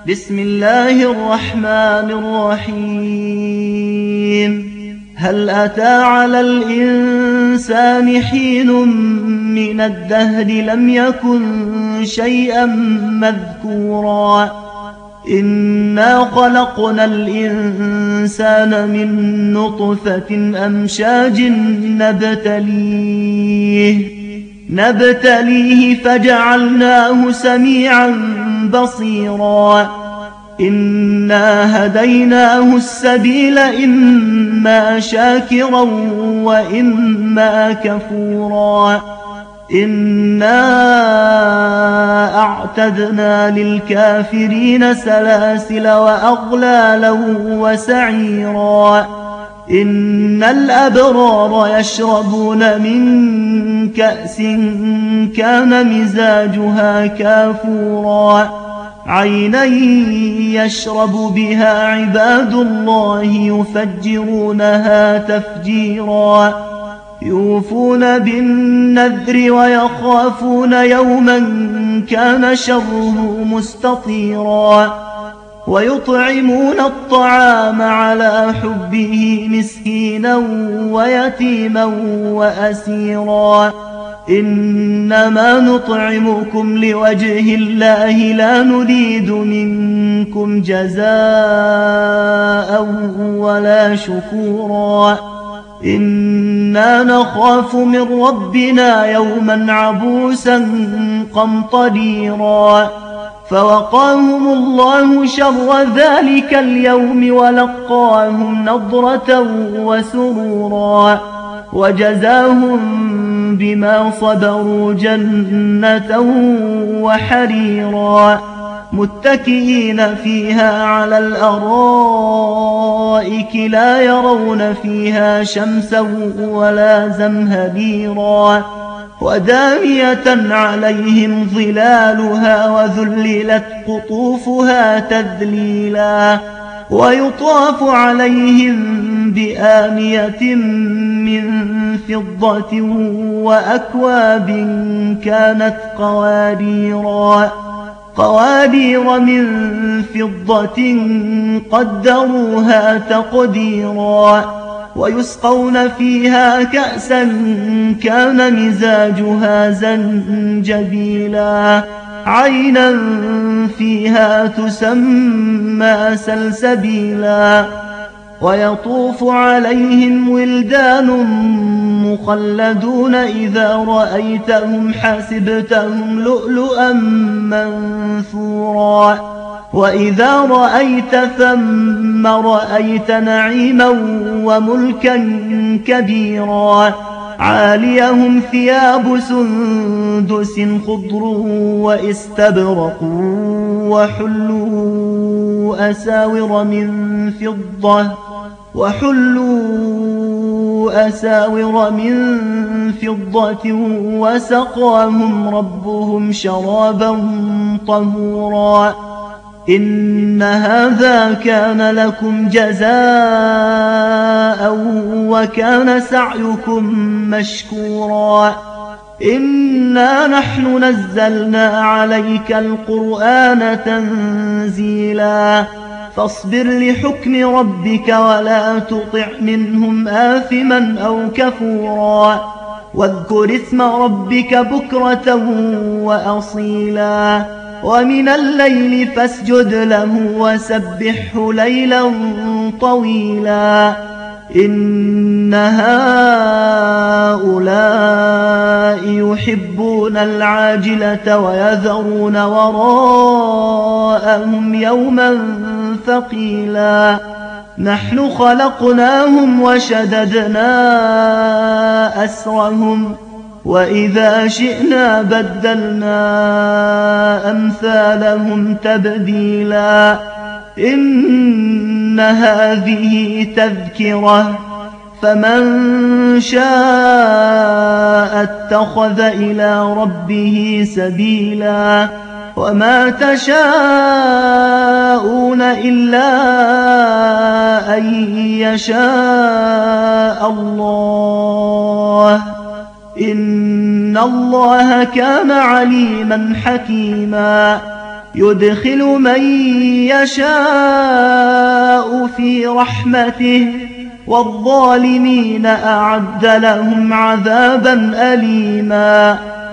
بسم الله الرحمن الرحيم. هل أتى على الإنسان حين من الدهر لم يكن شيئا مذكورا إنا خلقنا الإنسان من نطفة أمشاج نبتليه فجعلناه سميعا بصيرا إنا هديناه السبيل إما شاكرا وإما كفورا إنا أعتدنا للكافرين سلاسل وأغلالا وسعيرا إن الأبرار يشربون من كأس كان مزاجها كافورا عينا يشرب بها عباد الله يفجرونها تفجيرا يوفون بالنذر ويخافون يوما كان شره مستطيرا ويطعمون الطعام على حبه مسكينا ويتيما وأسيرا إنما نطعمكم لوجه الله لا نريد منكم جزاء ولا شكورا إنا نخاف من ربنا يوما عبوسا قمطريرا فوقاهم الله شر ذلك اليوم ولقاهم نضرة وسرورا وجزاهم بما صبروا جنة وحريرا متكئين فيها على الأرائك لا يرون فيها شمسا ولا زمهريرا ودانية عليهم ظلالها وذللت قطوفها تذليلا ويطاف عليهم بآنية من فضة وأكواب كانت قوارير من فضة قدروها تقديرا ويسقون فيها كأسا كان مزاجها زنجبيلا عينا فيها تسمى سلسبيلا ويطوف عليهم ولدان مخلدون إذا رأيتهم حسبتهم لؤلؤا منثورا وإذا رأيت ثم رأيت نعيما وملكا كبيرا عاليهم وثياب سندس خضر واستبرق وحلوا أساور من فضة وسقاهم ربهم شرابا طهورا إن هذا كان لكم جزاء وكان سعيكم مشكورا إنا نحن نزلنا عليك القرآن تنزيلا فاصبر لحكم ربك ولا تطع منهم آثما أو كفورا واذكر اسم ربك بكرة وأصيلا ومن الليل فاسجد له وسبحه ليلا طويلا إن هؤلاء يحبون العاجلة ويذرون وراءهم يوما ثقيلا نحن خلقناهم وشددنا أسرهم وإذا شئنا بدلنا أمثالهم تبديلا إن هذه تذكرة فمن شاء اتخذ إلى ربه سبيلا وما تشاءون إلا أن يشاء الله إن الله كان عليما حكيما يدخل من يشاء في رحمته والظالمين أعد لهم عذابا أليما